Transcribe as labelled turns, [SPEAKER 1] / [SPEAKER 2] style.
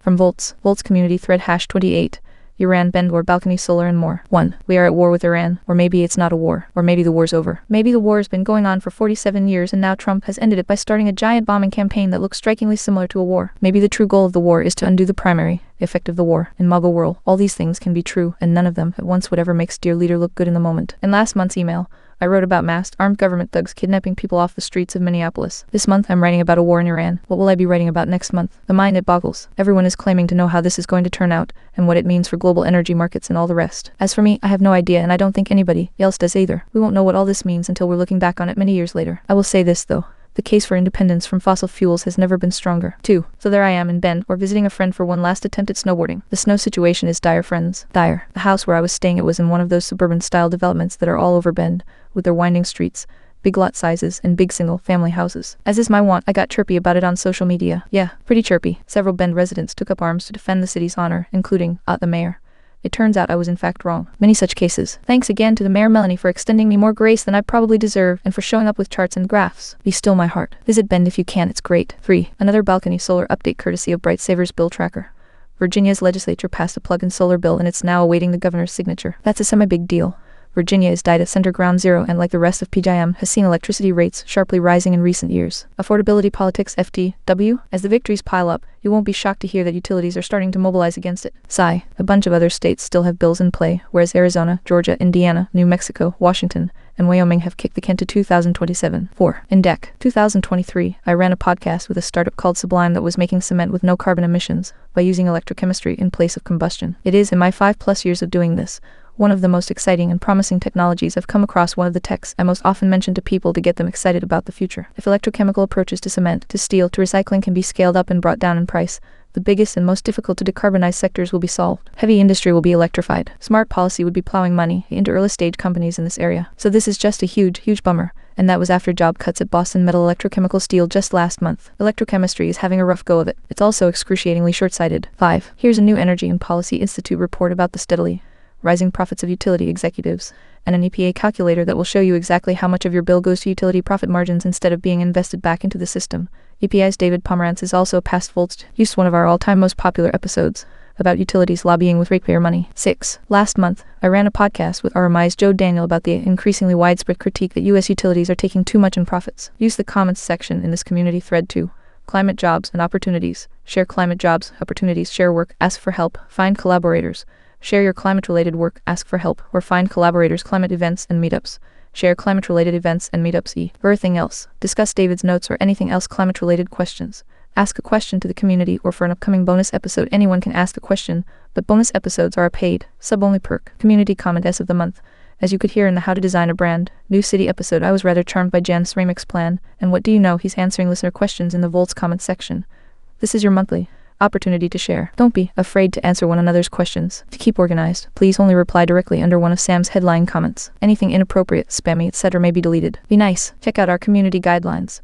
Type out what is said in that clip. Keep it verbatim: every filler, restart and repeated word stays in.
[SPEAKER 1] From Volts, Volts community thread hash twenty-eight. Iran, Bend, or balcony solar and more. one. We are at war with Iran, or maybe it's not a war, or maybe the war's over. Maybe the war's been going on for forty-seven years and now Trump has ended it by starting a giant bombing campaign that looks strikingly similar to a war. Maybe the true goal of the war is to undo the primary effect of the war. In MAGA world, all these things can be true, and none of them at once whatever makes dear leader look good in the moment. In last month's email, I wrote about masked, armed government thugs kidnapping people off the streets of Minneapolis. This month I'm writing about a war in Iran. What will I be writing about next month? The mind, it boggles. Everyone is claiming to know how this is going to turn out, and what it means for global energy markets and all the rest. As for me, I have no idea, and I don't think anybody else does either. We won't know what all this means until we're looking back on it many years later. I will say this though. The case for independence from fossil fuels has never been stronger. two. So there I am in Bend, or visiting a friend for one last attempt at snowboarding. The snow situation is dire, friends. Dire. The house where I was staying, it was in one of those suburban-style developments that are all over Bend, with their winding streets, big lot sizes, and big single-family houses. As is my wont, I got chirpy about it on social media. Yeah, pretty chirpy. Several Bend residents took up arms to defend the city's honor, including, uh, the mayor. It turns out I was in fact wrong. Many such cases. Thanks again to the Mayor Melanie for extending me more grace than I probably deserve, and for showing up with charts and graphs. Be still my heart. Visit Bend if you can, it's great. three. Another balcony solar update courtesy of Bright Savers Bill Tracker. Virginia's legislature passed a plug-in solar bill and it's now awaiting the governor's signature. That's a semi-big deal. Virginia is died at center ground zero and, like the rest of P J M, has seen electricity rates sharply rising in recent years. Affordability politics F T W. As the victories pile up, you won't be shocked to hear that utilities are starting to mobilize against it. Sigh. A bunch of other states still have bills in play, whereas Arizona, Georgia, Indiana, New Mexico, Washington, and Wyoming have kicked the can to two thousand twenty-seven. four. In D E C. two thousand twenty-three, I ran a podcast with a startup called Sublime that was making cement with no carbon emissions by using electrochemistry in place of combustion. It is, in my five plus years of doing this, one of the most exciting and promising technologies I've come across, one of the techs I most often mention to people to get them excited about the future. If electrochemical approaches to cement, to steel, to recycling can be scaled up and brought down in price, the biggest and most difficult to decarbonize sectors will be solved. Heavy industry will be electrified. Smart policy would be plowing money into early-stage companies in this area. So this is just a huge, huge bummer. And that was after job cuts at Boston Metal Electrochemical Steel just last month. Electrochemistry is having a rough go of it. It's also excruciatingly short-sighted. five. Here's a new Energy and Policy Institute report about the steadily rising profits of utility executives, and an E P A calculator that will show you exactly how much of your bill goes to utility profit margins instead of being invested back into the system. E P I's David Pomerantz is also a past Volts used one of our all-time most popular episodes about utilities lobbying with ratepayer money. six. Last month, I ran a podcast with R M I's Joe Daniel about the increasingly widespread critique that U S utilities are taking too much in profits. Use the comments section in this community thread too. Climate jobs and opportunities. Share climate jobs, opportunities, share work, ask for help, find collaborators. Share your climate-related work, ask for help, or find collaborators, climate events and meetups. Share climate-related events and meetups e. For everything else, discuss David's notes or anything else climate-related questions. Ask a question to the community, or for an upcoming bonus episode anyone can ask a question, but bonus episodes are a paid, sub-only perk. Community comment S of the month. As you could hear in the How to Design a Brand, New City episode, I was rather charmed by Jan Sramik's plan, and what do you know, he's answering listener questions in the Volts comment section. This is your monthly opportunity to share. Don't be afraid to answer one another's questions. To keep organized, please only reply directly under one of Sam's headline comments. Anything inappropriate, spammy, et cetera may be deleted. Be nice. Check out our community guidelines.